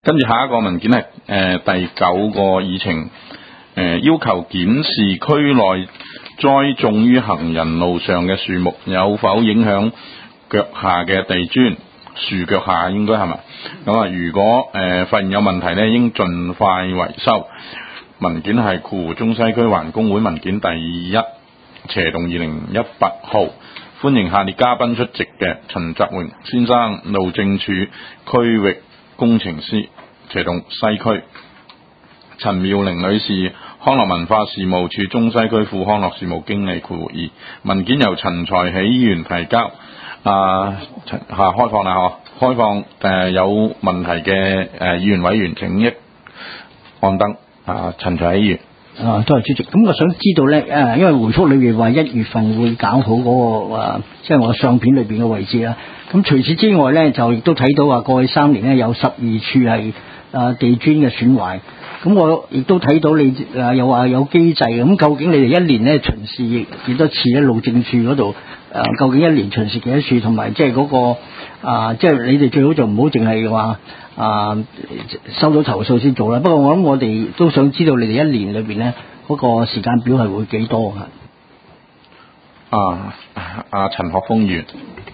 跟住下一個文件係第9個議程，要求檢視區內栽種於行人路上嘅樹木有否影響腳下嘅地磚，樹腳下應該係咪？咁啊，如果發現有問題呢，應盡快維修。文件係括弧中西區環工會文件第1斜動2018號。歡迎下列嘉賓出席嘅：陳澤榮先生，路政署區域工程師，斜動西區；陳妙玲女士，康樂文化事務處中西區副康樂事務經理括弧2。文件由陳才喜議員提交。開放啦，開放有問題嘅議員委員請一按燈。陳才喜議員。 多謝主席。咁我想知道咧，因為回覆裏邊話1月份會搞好嗰個即係我相片裏邊嘅位置啦。咁除此之外咧，就亦都睇到話過去3年咧有12處係地磚嘅損壞。咁我亦都睇到你又話有機制。咁究竟你哋1年咧巡視幾多次咧？路政署嗰度究竟1年巡視幾多次？同埋即係嗰個即係你哋最好就唔好淨係話收到投訴先做啦。不過我諗我哋都想知道你哋1年裏邊咧嗰個時間表係會幾多陳學鋒議員。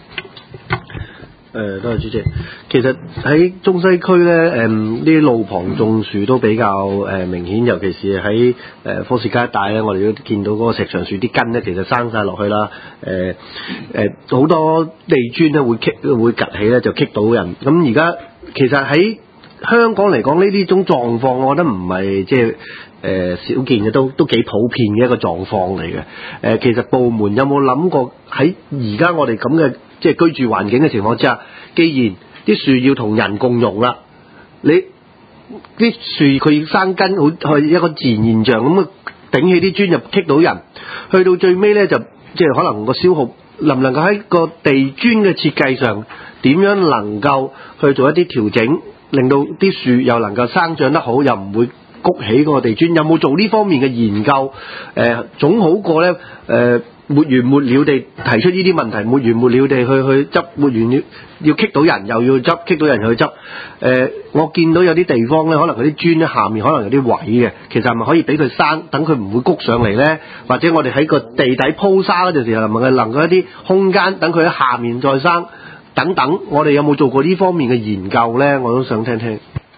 多謝主席。其實喺中西區咧，呢啲路旁種樹都比較明顯，尤其是喺科士街一帶咧，我哋都見到嗰個石牆樹啲根咧，其實生晒落去啦。好多地磚咧會趌起咧，就棘到人。咁而家其實喺香港嚟講，呢種狀況，我覺得唔係即係少見嘅，都幾普遍嘅一個狀況嚟嘅。其實部門有冇諗過喺而家我哋咁嘅即係居住環境嘅情況之下，既然啲樹要同人共用啦，你啲樹佢生根好係一個自然現象，咁頂起啲磚就棘到人，去到最尾咧就即係可能個消耗能唔能夠喺個地磚嘅設計上點樣能夠去做一啲調整，令到啲樹又能夠生長得好，又唔會谷起個地磚，有冇做呢方面嘅研究？總好過咧沒完沒了地提出呢啲問題，沒完沒了地去執，沒完了要棘到人又要執，棘到人又去執。我見到有啲地方咧，可能嗰啲磚咧下面可能有啲位嘅，其實係咪可以俾佢生，等佢唔會谷上嚟咧？或者我哋喺個地底鋪沙嗰陣時候，能夠一啲空間等佢喺下面再生等等，我哋有冇做過呢方面嘅研究咧？我都想聽聽。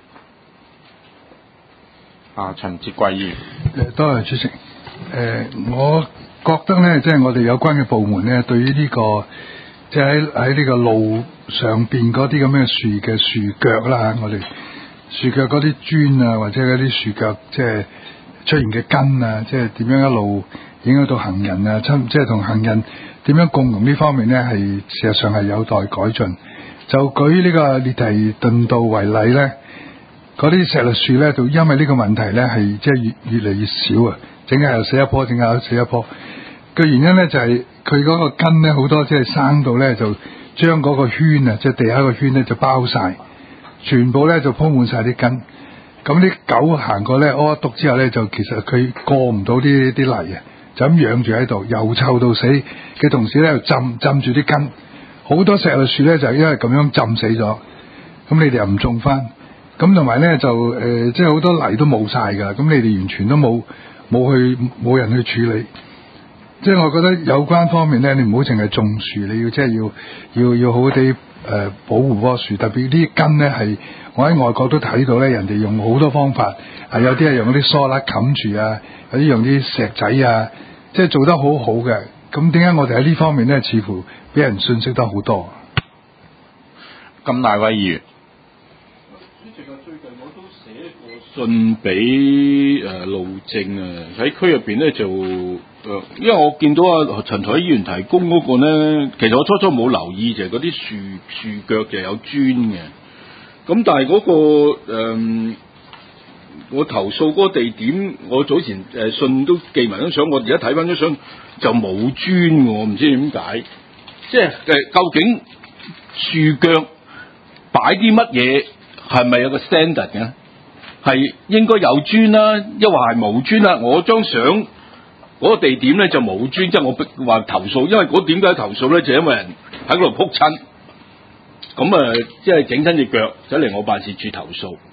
陳捷貴議員。 多謝主席。我覺得咧，即係我哋有關嘅部門咧，對於呢個即係喺呢個路上邊嗰啲咁嘅樹嘅樹腳啦，我哋樹腳嗰啲磚啊，或者嗰啲樹腳即係出現嘅根啊，即係點樣一路影響到行人啊，即係同行人點樣共融呢方面咧，係事實上係有待改進。就舉呢個列提頓道為例咧，嗰啲石栗樹咧，就因為呢個問題咧，係即係越嚟越少啊，整下又死一棵，整下又死一棵。個原因咧就係佢嗰個根咧好多即係生到咧就將嗰個圈啊，即係地下個圈咧就包晒，全部咧就鋪滿晒啲根。咁啲狗行過咧屙一篤之後咧，就其實佢過唔到啲泥啊，就咁養住喺度，又臭到死嘅同時咧又浸住啲根。好多石栗樹咧就因為咁樣浸死咗。咁你哋又唔種翻，咁同埋咧就即係好多泥都冇晒㗎。咁你哋完全都冇人去處理。即係我覺得有關方面咧，你唔好淨係種樹，你要即係要好啲保護棵樹，特別啲根咧係我喺外國都睇到咧，人哋用好多方法，有啲係用啲梳礫冚住啊，有啲用啲石仔啊，即係做得好好嘅。咁點解我哋喺呢方面咧，似乎俾人遜色得好多？ 金大威議員。 主席啊，最近我都寫過信俾路政啊，喺區入邊咧就因為我見到陳才議員提供嗰個咧，其實我初初冇留意，就係嗰啲樹腳就有磚嘅。咁但係嗰個我投訴嗰個地點，我早前信都寄埋張相，我而家睇翻張相就冇磚，我唔知點解。即係究竟樹腳擺啲乜嘢，係咪有個 standard 嘅？係應該有磚啦，抑或係冇磚啦？我張相嗰個地點咧就冇磚，即係我話投訴，因為嗰點解投訴咧，就因為人喺嗰度撲親，咁即係整親隻腳，走嚟我辦事處投訴。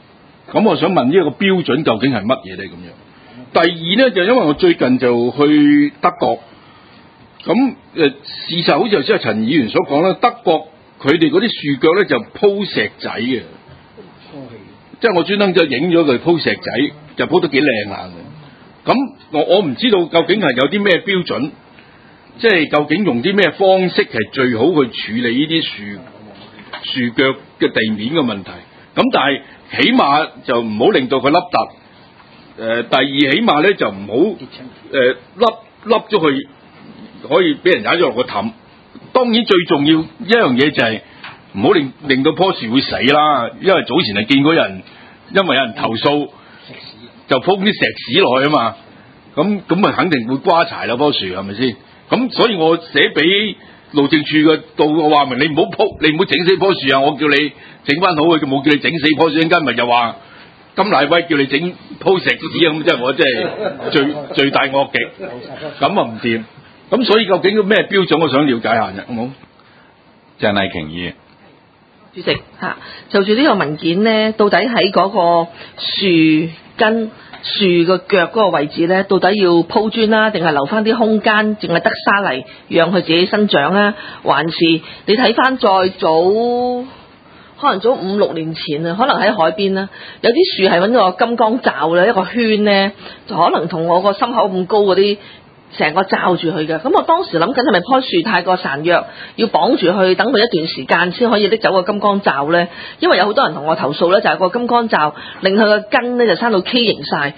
咁我想問呢一個標準究竟係乜嘢咧？咁樣。第二咧就因為我最近就去德國，咁事實好似頭先阿陳議員所講啦，德國佢哋嗰啲樹腳咧就鋪石仔嘅，即係我專登就影咗佢鋪石仔，就鋪得幾靚下嘅。咁我唔知道究竟係有啲咩標準，即係究竟用啲咩方式係最好去處理呢啲樹腳嘅地面嘅問題。咁但係起碼就唔好令到佢凹凸。第二起碼咧就唔好凹咗佢，可以俾人踩咗落個氹。當然最重要一樣嘢就係唔好令到棵樹會死啦。因為早前係見過人，因為有人投訴就鋪啲石屎落去啊嘛。咁咪肯定會瓜柴啦，棵樹係咪先？咁所以我寫俾路政署嘅度，我話明你唔好整死棵樹啊！我叫你整翻好佢，冇叫你整死棵樹。陣間咪又話金乃威叫你整鋪石屎咁，即係我真係最大惡極，咁啊唔掂。咁所以究竟咩標準，我想了解下啫，好冇？ 鄭麗瓊議員， 主席嚇，就住呢個文件呢，到底喺嗰個樹根、樹個腳嗰個位置呢，到底要鋪磚啦，定係留翻啲空間，淨係得沙泥讓佢自己生長啊？還是你睇翻再早？可能早5-6年前啊，可能喺海邊啦，有啲樹係揾個金剛罩咧，一個圈咧，就可能同我個心口咁高嗰啲成個罩住佢嘅。咁我當時諗緊係咪棵樹太過孱弱，要綁住佢，等佢一段時間先可以拎走個金剛罩咧？因為有好多人同我投訴咧，就係個金剛罩令佢個根咧就生到畸形晒，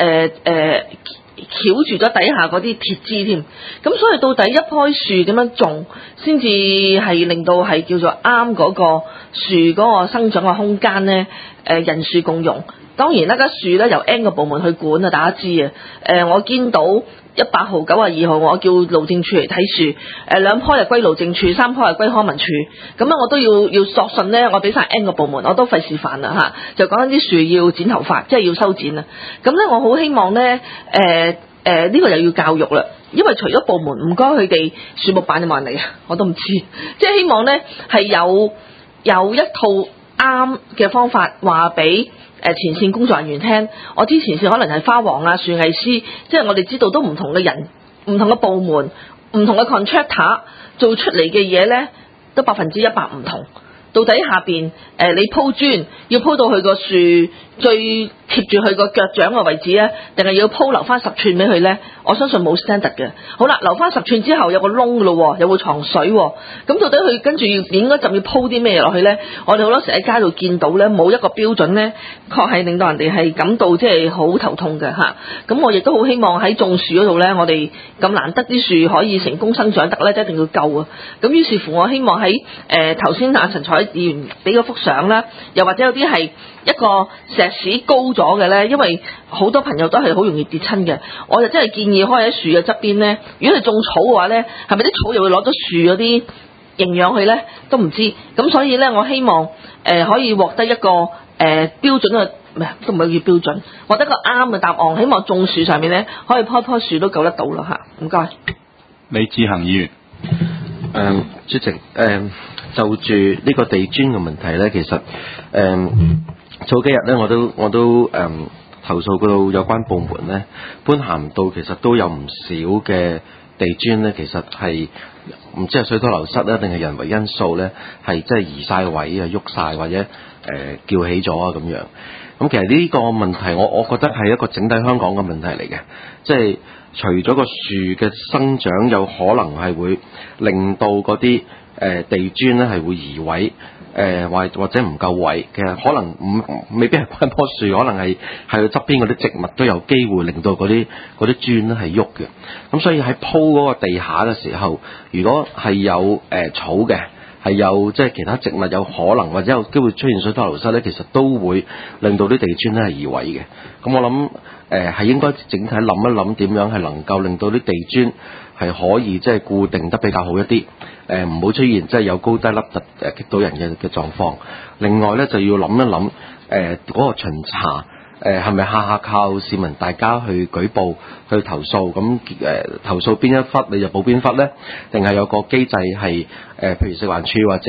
翹住咗底下嗰啲鐵枝添。咁所以到底一棵樹點樣種先至係令到係叫做啱嗰個樹嗰個生長嘅空間呢？人樹共融。當然啦，間樹咧由 N 個部門去管啊，大家知啊。我見到100號、92號，我叫路政署嚟睇樹。2棵就歸路政署，3棵係歸康文署。咁咧我都要索信咧，我俾晒 N 個部門，我都費事煩啦嚇。就講緊啲樹要剪頭髮，即係要修剪啊。咁咧我好希望咧，呢個又要教育啦。因為除咗部門唔該佢哋樹木辦有冇人嚟啊？我都唔知。即係希望咧係有一套啱嘅方法話俾前線工作人員聽。我知前線可能係花王啊、樹藝師，即係我哋知道都唔同嘅人、唔同嘅部門、唔同嘅 contractor 做出嚟嘅嘢咧，都100%唔同。到底下邊你鋪磚要鋪到佢個樹最貼住佢個腳掌嘅位置咧，定係要鋪留翻10寸俾佢咧？我相信冇 standard 嘅。好啦，留翻10寸之後有個窿噶咯，有會藏水。咁到底佢跟住應該就要鋪啲咩落去咧？我哋好多時喺街度見到咧，冇一個標準咧，確係令到人哋係感到即係好頭痛嘅嚇。咁我亦都好希望喺種樹嗰度咧，我哋咁難得啲樹可以成功生長得咧，一定要救啊！咁於是乎，我希望喺頭先阿陳彩議員俾嗰幅相啦，又或者有啲係一個石屎高咗嘅咧，因為好多朋友都係好容易跌親嘅。我就真係建議開喺樹嘅側邊咧，如果你種草嘅話咧，係咪啲草又會攞咗樹嗰啲營養去咧？都唔知。咁所以咧，我希望可以獲得一個標準嘅，都唔係叫標準，獲得一個啱嘅答案。希望種樹上面咧，可以棵樹都救得到啦嚇。唔該。 李志恒議員， 主席，就住呢個地磚嘅問題咧，其實早幾日咧，我都投訴到有關部門咧，般咸道其實都有唔少嘅地磚咧，其實係唔知係水土流失咧，定係人為因素咧，係即係移晒位啊、喐晒或者撬起咗啊咁樣。咁其實呢個問題，我覺得係一個整體香港嘅問題嚟嘅，即係除咗個樹嘅生長有可能係會令到嗰啲地磚咧係會移位，或者唔夠位，其實可能未必係關棵樹，可能係佢側邊嗰啲植物都有機會令到嗰啲磚咧係喐嘅。咁所以喺鋪嗰個地下嘅時候，如果係有草嘅，係有即係其他植物有可能或者有機會出現水土流失咧，其實都會令到啲地磚咧係移位嘅。咁我諗係應該整體諗一諗點樣係能夠令到啲地磚係可以即係固定得比較好一啲，唔好出現即係有高低凹凸擊到人嘅狀況。另外咧就要諗一諗嗰個巡查。係咪下靠市民大家去舉報去投訴？咁投訴邊一忽你就補邊忽咧？定係有個機制係譬如食環署或者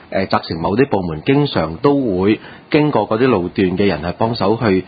責成某啲部門經常都會經過嗰啲路段嘅人係幫手去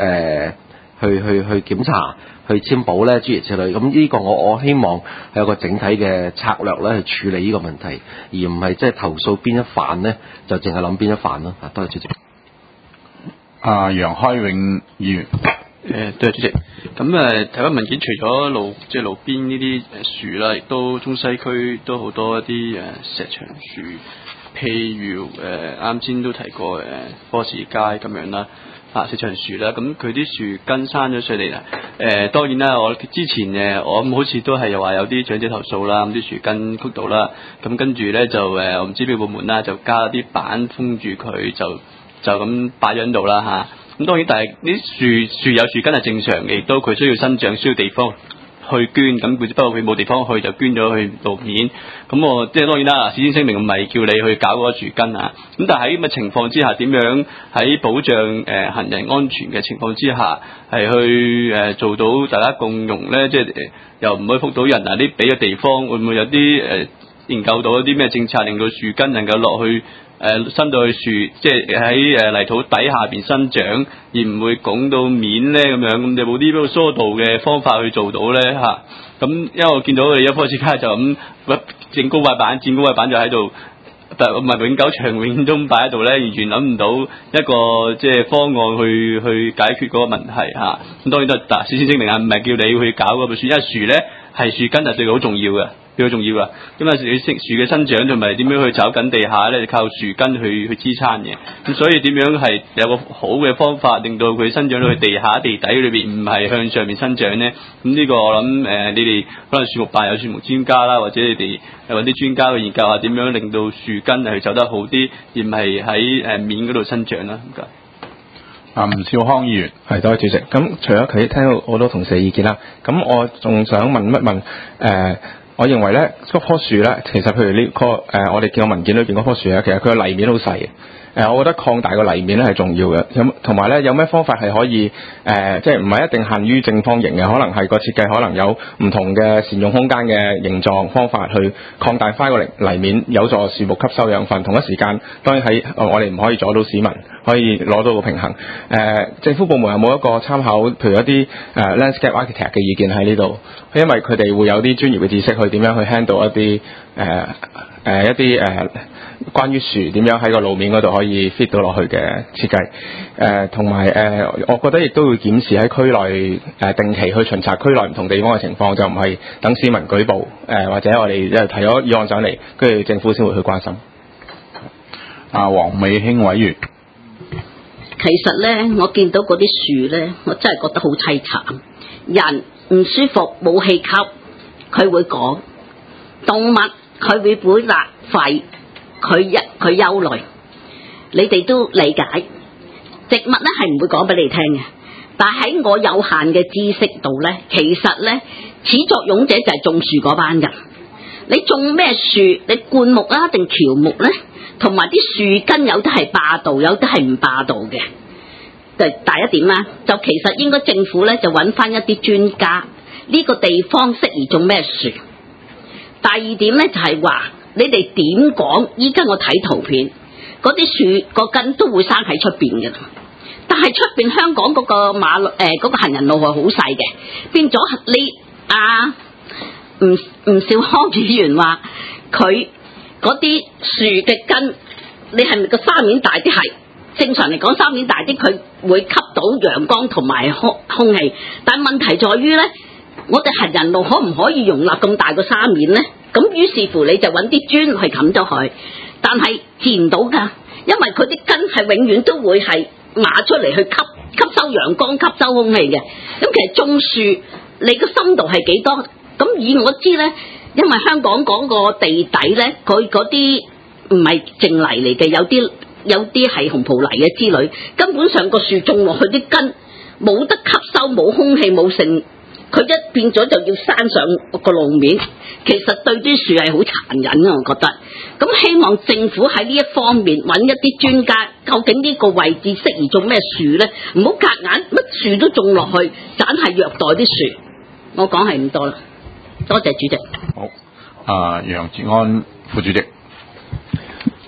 檢查、去簽保咧，諸如此類。咁呢個我希望係有個整體嘅策略咧去處理呢個問題，而唔係即係投訴邊一範咧就淨係諗邊一範咯。多謝主席。 楊開永議員。 對主席，咁睇翻文件，除咗路邊呢啲樹啦，亦都中西區都好多一啲石牆樹，譬如啱先都提過科士街咁樣啦，石牆樹啦，咁佢啲樹根生咗上嚟啦。當然啦，我之前我好似都係又話有啲長者投訴啦，咁啲樹根曲到啦，咁跟住咧就我唔知邊個部門啦，就加啲板封住佢，就咁擺咗喺度啦嚇。咁當然，但係啲樹有樹根係正常嘅，亦都佢需要生長，需要地方去捐。咁不過佢冇地方去，就捐咗去路面。咁我即係當然啦，事先聲明唔係叫你去搞嗰個樹根啊。咁但係喺咁嘅情況之下，點樣喺保障行人安全嘅情況之下，係去做到大家共融咧？即係又唔會覆到人啊！啲俾嘅地方會唔會有啲研究到一啲咩政策，令到樹根能夠落去？伸到去樹，即係喺泥土底下邊生長，而唔會拱到面咧咁樣。咁有冇啲比較疏導嘅方法去做到咧嚇？咁因為我見到佢一科士街就咁整高塊板，剪高塊板就喺度，唔係永久長永中擺喺度咧，完全諗唔到一個即係方案去解決嗰個問題嚇。咁當然都嗱，事先聲明啊，唔係叫你去搞嗰棵樹，因為樹咧係樹根係對佢好重要嘅。比較重要啊，因為樹嘅生長同埋點樣去找緊地下咧，就靠樹根去支撐嘅。咁所以點樣係有個好嘅方法，令到佢生長到去地下地底裏邊，唔係向上面生長咧。咁呢個我諗你哋可能樹木辦有樹木專家啦，或者你哋揾啲專家去研究下點樣令到樹根係走得好啲，而唔係喺面嗰度生長啦。唔該。 吳兆康議員。 係，多謝主席。咁除咗佢聽到好多同事嘅意見啦，咁我仲想問一問我認為咧，嗰棵樹咧，其實譬如呢棵我哋見到文件裏邊嗰棵樹咧，其實佢個泥面好細嘅。我覺得擴大個泥面咧係重要嘅。咁同埋咧，有咩方法係可以即係唔係一定限於正方形嘅，可能係個設計可能有唔同嘅善用空間嘅形狀方法去擴大翻個泥面，有助樹木吸收養分。同一時間，當然喺我哋唔可以阻到市民可以攞到個平衡。政府部門有冇一個參考，譬如一啲landscape architect 嘅意見喺呢度？因為佢哋會有啲專業嘅知識去點樣去 handle 一啲關於樹點樣喺個路面嗰度可以 fit 到落去嘅設計，同埋我覺得亦都會檢視喺區內定期去巡查區內唔同地方嘅情況，就唔係等市民舉報或者我哋提咗議案上嚟，跟住政府先會去關心。 黃美卿委員。 其實咧，我見到嗰啲樹咧，我真係覺得好凄慘。人唔舒服冇氣吸，佢會講；動物佢會表達吠，佢憂慮。你哋都理解，植物咧係唔會講俾你聽嘅。但喺我有限嘅知識度咧，其實咧始作俑者就係種樹嗰班人。你種咩樹？你灌木啊定喬木咧？同埋啲樹根有啲係霸道，有啲係唔霸道嘅。第一點啦，就其實應該政府咧就揾翻一啲專家，呢個地方適宜種咩樹。第二點咧就係話，你哋點講？依家我睇圖片，嗰啲樹個根都會生喺出邊嘅，但係出邊香港嗰個馬路嗰個行人路係好細嘅，變咗你吳兆康議員話佢嗰啲樹嘅根，你係咪個沙面大啲？係正常嚟講，沙面大啲，佢會吸到陽光同埋空氣。但問題在於呢，我哋行人路可唔可以容納咁大個沙面呢？咁於是乎你就揾啲磚去冚咗佢，但係治唔到㗎，因為佢啲根係永遠都會係馬出嚟去吸收陽光、吸收空氣嘅。咁其實種樹你個深度係幾多？咁以我知呢，因為香港嗰個地底呢，佢嗰啲唔係淨泥嚟嘅，有啲係紅葡泥嘅之類，根本上個樹種落去啲根冇得吸收，冇空氣，冇剩，佢一變咗就要山上個路面，其實對啲樹係好殘忍嘅，我覺得。咁希望政府喺呢一方面揾一啲專家，究竟呢個位置適宜種咩樹呢？唔好夾硬乜樹都種落去，盞係虐待啲樹。我講係唔多啦，多謝主席。 好，楊哲安副主席。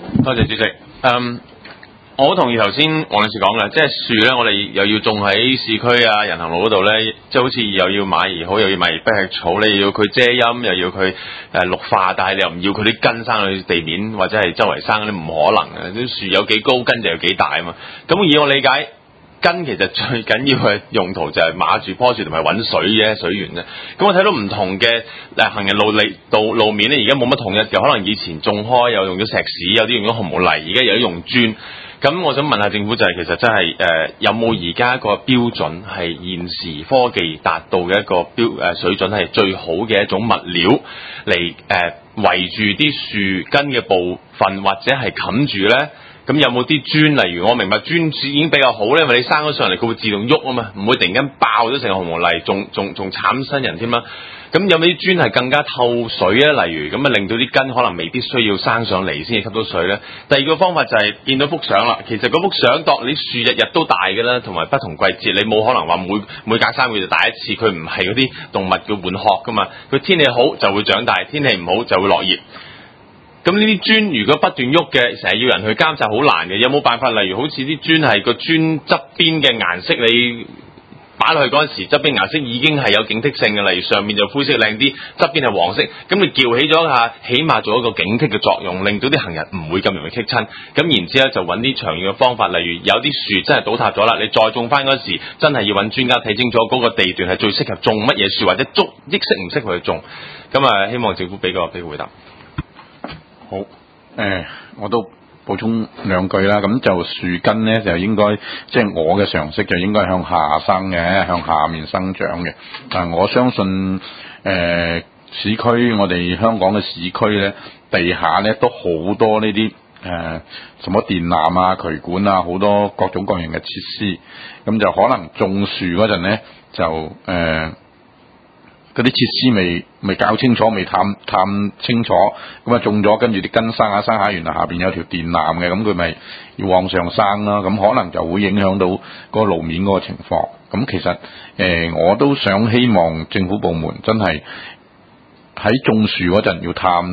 多謝主席。我好同意頭先黃女士講嘅，即係樹咧，我哋又要種喺市區啊、人行路嗰度咧，即係好似又要馬兒好，又要馬兒不吃草，你又要佢遮陰，又要佢綠化，但係你又唔要佢啲根生去地面或者係周圍生嗰啲，唔可能嘅。啲樹有幾高，根就有幾大啊嘛。咁以我理解，根其實最緊要嘅用途就係碼住棵樹同埋揾水嘅水源啫。咁我睇到唔同嘅行人路面咧，而家冇乜統一嘅，可能以前種開有用咗石屎，有啲用咗紅毛泥，而家有啲用磚。咁我想問下政府就係其實真係有冇而家一個標準係現時科技達到嘅一個水準係最好嘅一種物料嚟圍住啲樹根嘅部分或者係冚住咧？咁有冇啲磚？例如我明白磚已經比較好咧，因為你生咗上嚟佢會自動喐啊嘛，唔會突然間爆咗成個紅毛泥，仲慘親人添啦。咁有冇啲磚係更加透水咧？例如咁啊，令到啲根可能未必需要生上嚟先至吸到水咧。第二個方法就係見到幅相啦，其實嗰幅相當你樹日日都大嘅啦，同埋不同季節你冇可能話每隔3個月就大一次，佢唔係嗰啲動物嘅換殼噶嘛。佢天氣好就會長大，天氣唔好就會落葉。咁呢啲磚如果不斷喐嘅，成日要人去監察好難嘅。有冇辦法？例如好似啲磚係個磚側邊嘅顏色，你擺落去嗰陣時，側邊顏色已經係有警惕性嘅。例如上面就灰色靚啲，側邊係黃色，咁你撬起咗一下，起碼做一個警惕嘅作用，令到啲行人唔會咁容易棘親。咁然之後就揾啲長遠嘅方法，例如有啲樹真係倒塌咗啦，你再種翻嗰時，真係要揾專家睇清楚嗰個地段係最適合種乜嘢樹，或者適唔適合去種。咁希望政府俾個回答。 好，我都補充兩句啦。咁就樹根咧就應該，即係我嘅常識就應該向下生嘅，向下面生長嘅。但我相信市區我哋香港嘅市區咧，地下咧都好多呢啲什麼電纜啊、渠管啊，好多各種各樣嘅設施。咁就可能種樹嗰陣咧，就嗰啲設施未搞清楚，未探清楚，咁啊種咗，跟住啲根生下，原來下邊有條電纜嘅，咁佢咪要往上生啦，咁可能就會影響到嗰個路面嗰個情況。咁其實我都想希望政府部門真係喺種樹嗰陣要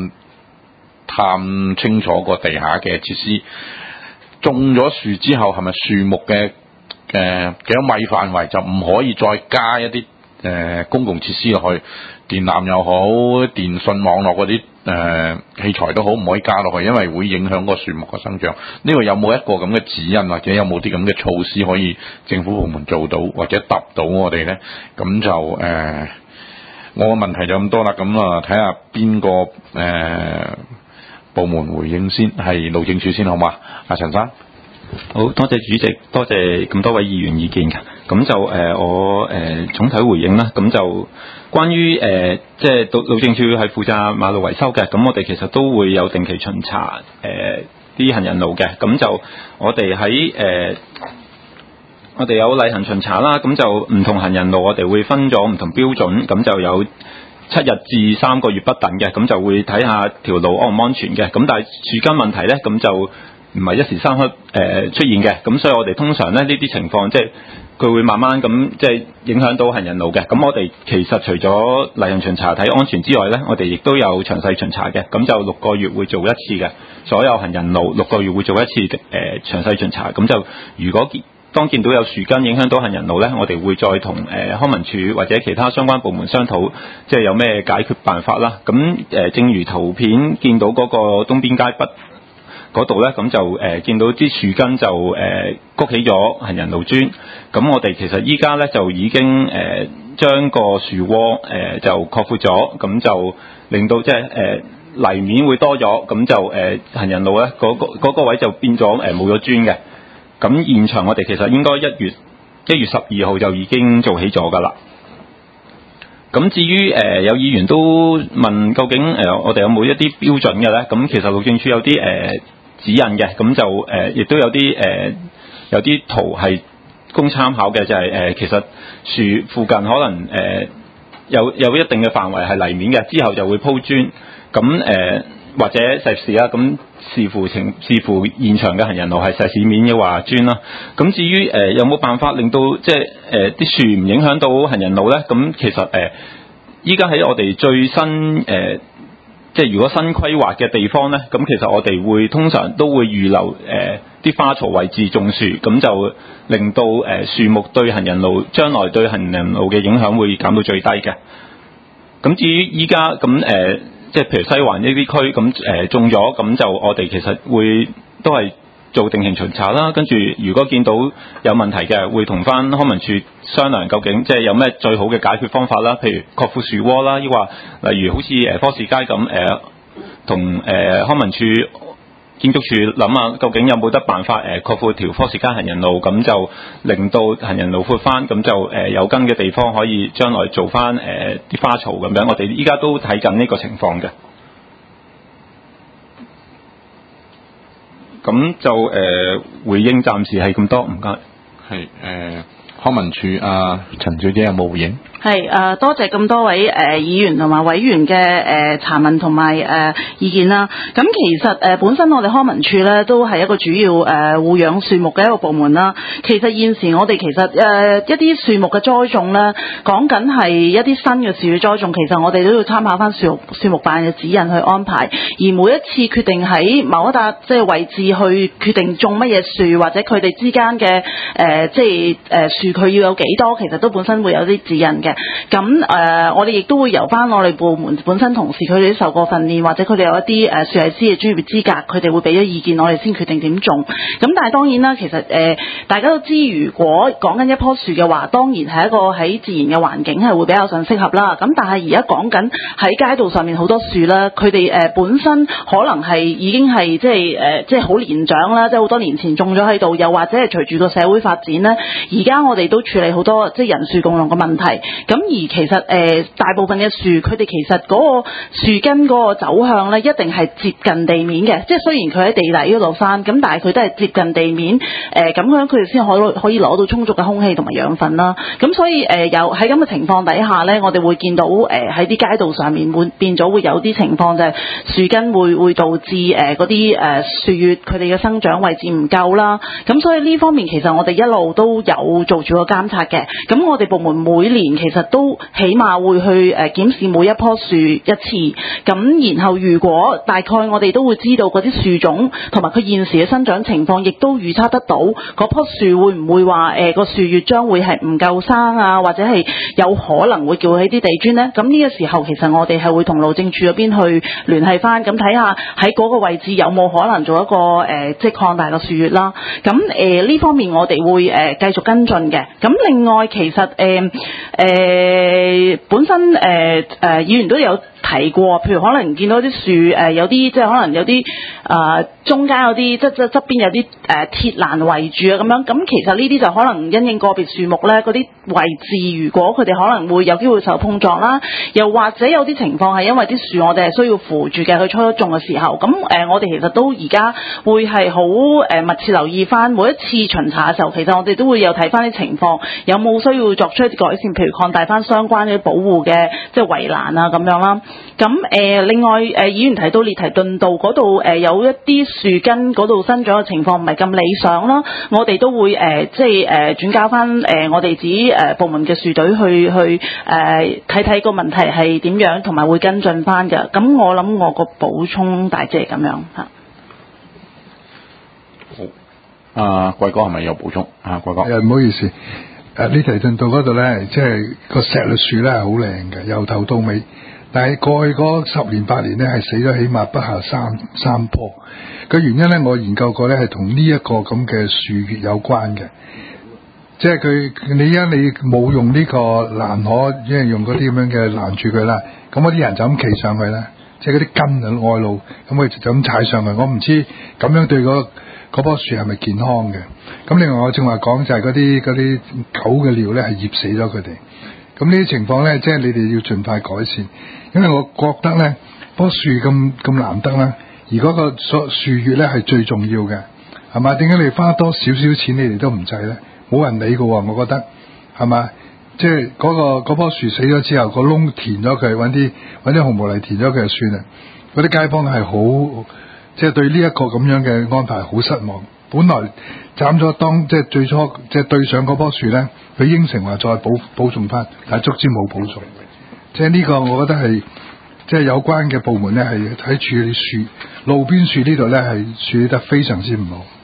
探清楚個地下嘅設施，種咗樹之後係咪樹木嘅幾多米範圍，就唔可以再加一啲公共設施落去，電纜又好，電信網絡嗰啲器材都好，唔可以加落去，因為會影響個樹木嘅生長。呢個有冇一個咁嘅指引，或者有冇啲咁嘅措施可以政府部門做到，或者答到我哋咧？咁就我嘅問題就咁多啦。咁睇下邊個部門回應先，係路政署先好嘛？阿陳生。 好多謝主席，多謝咁多位議員意見嘅。咁就我總體回應啦。咁就關於即係路政署係負責馬路維修嘅，咁我哋其實都會有定期巡查啲行人路嘅。咁就我哋喺我哋有例行巡查啦。咁就唔同行人路我哋會分咗唔同標準，咁就有7日至3個月不等嘅。咁就會睇下條路安唔安全嘅。咁但係樹根問題咧，咁就唔係一時三刻出現嘅，咁所以我哋通常咧呢啲情況，即係佢會慢慢咁即係影響到行人路嘅。咁我哋其實除咗例行巡查睇安全之外咧，我哋亦都有詳細巡查嘅。咁就6個月會做一次嘅，所有行人路6個月會做一次詳細巡查。咁就如果當見到有樹根影響到行人路咧，我哋會再同康文署或者其他相關部門商討，即係有咩解決辦法啦。咁正如圖片見到嗰個東邊街北嗰度咧，咁就見到啲樹根就谷起咗行人路磚。咁我哋其實依家咧就已經將個樹窩就擴闊咗，咁就令到即係泥面會多咗，咁就行人路咧嗰個位就變咗冇咗磚嘅。咁現場我哋其實應該1月12號就已經做起咗㗎啦。咁至於有議員都問究竟我哋有冇一啲標準嘅咧？咁其實路政署有啲指引嘅，咁就亦都有啲圖係供參考嘅，就係其實樹附近可能有一定嘅範圍係泥面嘅，之後就會鋪磚，咁或者石屎啦，咁視乎現場嘅行人路係石屎面嘅話磚啦。咁至於有冇辦法令到即係啲樹唔影響到行人路咧？咁其實依家喺我哋最新即係如果新規劃嘅地方咧，咁其實我哋會通常都會預留啲花槽位置種樹，咁就令到樹木對行人路將來對行人路嘅影響會減到最低嘅。咁至於依家咁即係譬如西環呢啲區咁種咗，咁就我哋其實會都係做定期巡查啦，跟住如果見到有問題嘅，會同翻康文署商量究竟即係有咩最好嘅解決方法啦。譬如擴闊樹窩啦，抑或例如好似科士街咁同康文署建築署諗下究竟有冇得辦法擴闊條科士街行人路，咁就令到行人路闊翻，咁就有根嘅地方可以將來做翻啲花槽咁樣。我哋依家都睇緊呢個情況嘅。咁就回應暫時係咁多，唔該。 係康文署陳小姐有冇回應？ 係多謝咁多位議員同埋委員嘅查問同埋意見啦。咁其實本身我哋康文署咧都係一個主要護養樹木嘅一個部門啦。其實現時我哋其實一啲樹木嘅栽種咧，講緊係一啲新嘅樹嘅栽種，其實我哋都要參考翻樹木辦嘅指引去安排。而每一次決定喺某一笪即係位置去決定種乜嘢樹，或者佢哋之間嘅即係樹距要有幾多，其實都本身會有啲指引嘅。咁我哋亦都會由翻我哋部門本身同事，佢哋都受過訓練，或者佢哋有一啲樹藝師嘅專業資格，佢哋會俾咗意見，我哋先決定點種。咁但係當然啦，其實大家都知，如果講緊一棵樹嘅話，當然係一個喺自然嘅環境係會比較上適合啦。咁但係而家講緊喺街道上面好多樹啦，佢哋本身可能係已經係即係好年長啦，即係好多年前種咗喺度，又或者係隨住個社會發展咧，而家我哋都處理好多即係人樹共用嘅問題。咁而其實大部分嘅樹，佢哋其實嗰個樹根嗰個走向咧，一定係接近地面嘅。即係雖然佢喺地底嗰度生，咁但係佢都係接近地面。咁樣佢哋先可以攞到充足嘅空氣同埋養分啦。咁所以有喺咁嘅情況底下咧，我哋會見到喺啲街道上面會變咗會有啲情況，就係樹根會導致嗰啲樹葉佢哋嘅生長位置唔夠啦。咁所以呢方面其實我哋一路都有做住個監察嘅。咁我哋部門每年其實都起碼會去檢視每一棵樹一次，咁然後如果大概我哋都會知道嗰啲樹種同埋佢現時嘅生長情況，亦都預測得到嗰棵樹會唔會話個樹葉將會係唔夠生啊，或者係有可能會撬起啲地磚呢？咁呢個時候其實我哋係會同路政署嗰邊去聯繫翻，咁睇下喺嗰個位置有冇可能做一個即係擴大個樹葉啦。咁呢方面我哋會繼續跟進嘅。咁另外其實本身議員都有提過，譬如可能見到啲樹有啲即係可能有啲中間有啲側邊有啲鐵欄圍住啊咁樣。咁其實呢啲就可能因應個別樹木咧嗰啲位置，如果佢哋可能會有機會受碰撞啦，又或者有啲情況係因為啲樹我哋係需要扶住嘅，佢初種嘅時候，咁我哋其實都而家會係好密切留意翻每一次巡查嘅時候，其實我哋都會有睇翻啲情況，有冇需要作出一啲改善，譬如擴大翻相關嘅保護嘅即係圍欄啊咁樣啦。咁另外議員提到列提頓道嗰度有一啲樹根嗰度生長嘅情況唔係咁理想啦，我哋都會即係轉交翻我哋自己部門嘅樹隊去睇睇個問題係點樣，同埋會跟進翻嘅。咁我諗我個補充大致係咁樣嚇。 好，貴哥係咪有補充？貴哥。 唔好意思，列提頓道嗰度咧，即係個石栗樹咧係好靚嘅，由頭到尾。但係過去嗰10年8年咧，係死咗起碼不下三棵。個原因咧，我研究過咧，係同呢一個咁嘅樹葉有關嘅。即係你冇用呢個欄杆，即係用嗰啲咁樣嘅攔住佢啦。咁嗰啲人就咁企上去啦，即係嗰啲根啊外露，咁佢就咁踩上去。我唔知咁樣對嗰棵樹係咪健康嘅。咁另外我正話講就係嗰啲狗嘅尿咧係醃死咗佢哋。咁呢啲情況咧，即係你哋要盡快改善，因為我覺得咧，棵樹咁難得啦，而嗰個樹葉咧係最重要嘅，係嘛？點解你花多少少錢你哋都唔制咧？冇人理㗎喎，我覺得係嘛？即係嗰棵樹死咗之後，個窿填咗佢，揾啲紅毛泥填咗佢就算啦。嗰啲街坊係好，即係對呢一個咁樣嘅安排好失望。本來斬咗即係最初即係對上嗰棵樹咧，佢應承話再保種翻，但係足之冇保種。即係呢個我覺得係即係有關嘅部門咧係喺處理樹路邊樹呢度咧係處理得非常之唔好。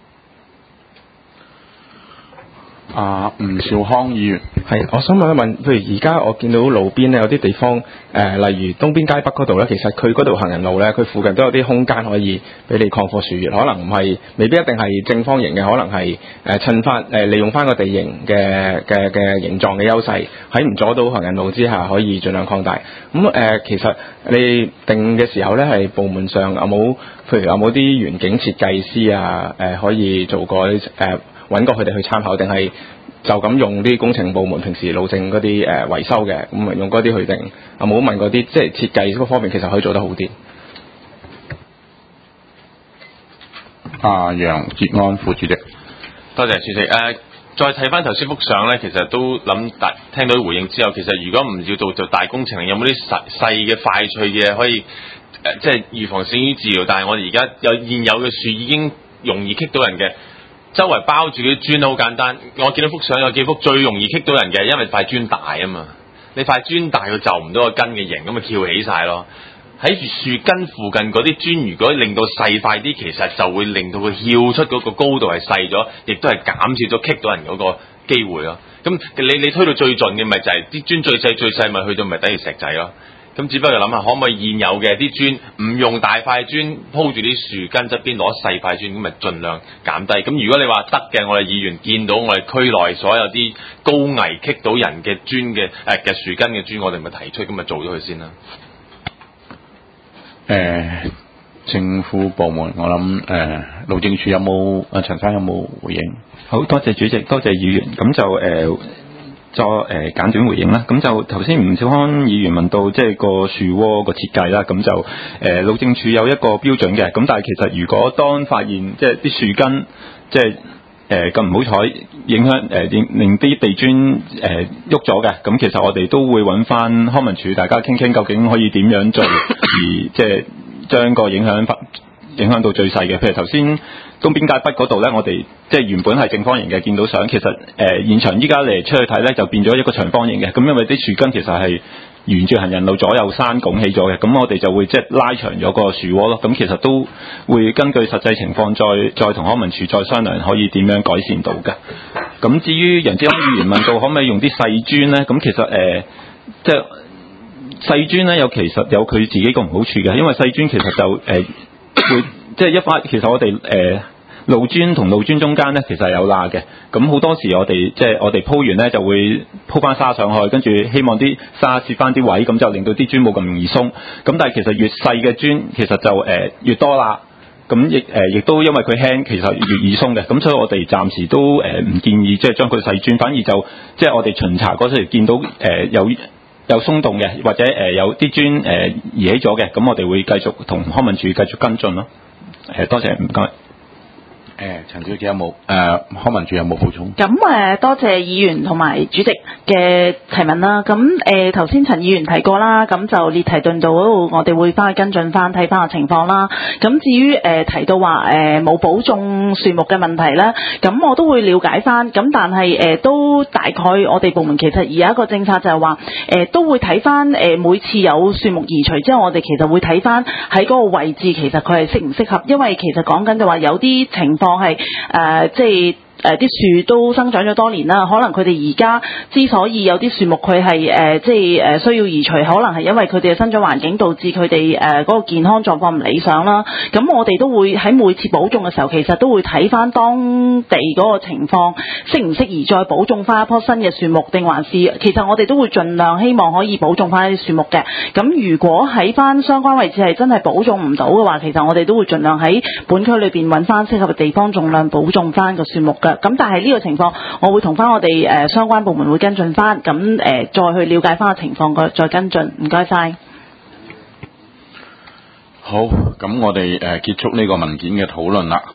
吳兆康議員， 係，我想問一問，譬如而家我見到路邊咧有啲地方，例如東邊街北嗰度咧，其實佢嗰度行人路咧，佢附近都有啲空間可以俾你擴闊樹葉，可能唔係，未必一定係正方形嘅，可能係趁翻利用翻個地形嘅形狀嘅優勢，喺唔阻到行人路之下，可以盡量擴大。咁其實你定嘅時候咧，係部門上有冇，譬如有冇啲園景設計師啊，可以做過揾過佢哋去參考，定係就咁用啲工程部門平時路政嗰啲維修嘅，咁用嗰啲去定？有冇問嗰啲即係設計嗰方面其實可以做得好啲？ 楊哲安副主席， 多謝主席。再睇翻頭先幅相咧，其實都諗聽到回應之後，其實如果唔要做大工程，有冇啲細嘅快脆嘅可以即係預防勝於治療？但係我哋而家現有嘅樹已經容易棘到人嘅。周圍包住啲磚好簡單，我見到幅相有幾幅最容易棘到人嘅，因為塊磚大啊嘛。你塊磚大佢就唔到個根嘅形，咁咪翹起晒咯。喺樹根附近嗰啲磚，如果令到細塊啲，其實就會令到佢翹出嗰個高度係細咗，亦都係減少咗棘到人嗰個機會咯。咁你推到最盡嘅咪就係啲磚最細咪去到咪等於石仔咯。咁只不過諗下可唔可以現有嘅啲磚唔用大塊磚鋪住啲樹根側邊攞細塊磚，咁咪盡量減低。咁如果你話得嘅，我哋議員見到我哋區內所有啲高危棘到人嘅磚嘅樹根嘅磚，我哋咪提出，咁咪做咗佢先啦。 政府部門，我諗路政署有冇陳生有冇回應？ 好多謝主席，多謝議員。咁就再簡短回應啦。咁就頭先吳兆康議員問到即係個樹窩個設計啦，咁就路政署有一個標準嘅。咁但係其實如果當發現即係啲樹根即係咁唔好彩影響令啲地磚喐咗嘅，咁其實我哋都會揾翻康文署大家傾究竟可以點樣做，而即係將個影響到最細嘅。譬如頭先東邊街北嗰度咧，我哋即係原本係正方形嘅，見到相其實現場依家嚟出去睇咧，就變咗一個長方形嘅。咁因為啲樹根其實係沿住行人路左右山拱起咗嘅，咁我哋就會即係拉長咗個樹窩咯。咁其實都會根據實際情況再同康文署再商量，可以點樣改善到嘅。咁至於楊哲安議員問到可唔可以用啲細磚咧？咁其實即係細磚咧，其實有佢自己個唔好處嘅，因為細磚其實就會即係一塊，其實我哋路磚同路磚中間咧，其實係有罅嘅。咁好多時我哋即係我哋鋪完咧，就會鋪翻沙上去，跟住希望啲沙攝翻啲位，咁就令到啲磚冇咁容易鬆。咁但係其實越細嘅磚，其實就越多罅。咁亦都因為佢輕，其實越易鬆嘅。咁所以我哋暫時都唔建議即係將佢細磚，反而就即係我哋巡查嗰時見到有鬆動嘅，或者有啲磚移起咗嘅，咁我哋會繼續同康文署繼續跟進咯。多謝，唔該。 陳小姐有冇康文署有冇補充？ 咁多謝議員同埋主席嘅提問啦。咁頭先陳議員提過啦，咁就列提頓道嗰度，我哋會翻去跟進翻睇翻個情況啦。咁至於提到話冇保種樹木嘅問題咧，咁我都會了解翻。咁但係都大概我哋部門其實而有一個政策就係話都會睇翻每次有樹木移除之後，我哋其實會睇翻喺嗰個位置其實佢係適唔適合，因為其實講緊就話有啲情況係即係啲樹都生長咗多年啦，可能佢哋而家之所以有啲樹木佢係即係需要移除，可能係因為佢哋嘅生長環境導致佢哋嗰個健康狀況唔理想啦。咁我哋都會喺每次保種嘅時候，其實都會睇翻當地嗰個情況，適唔適宜再保種翻一棵新嘅樹木，定還是其實我哋都會盡量希望可以保種翻一啲樹木嘅。咁如果喺翻相關位置係真係保種唔到嘅話，其實我哋都會盡量喺本區裏邊揾翻適合嘅地方，盡量保種翻個樹木嘅。咁但係呢個情況，我會同翻我哋相關部門會跟進翻，咁再去了解翻個情況，再跟進。唔該晒。 好，咁我哋結束呢個文件嘅討論啦。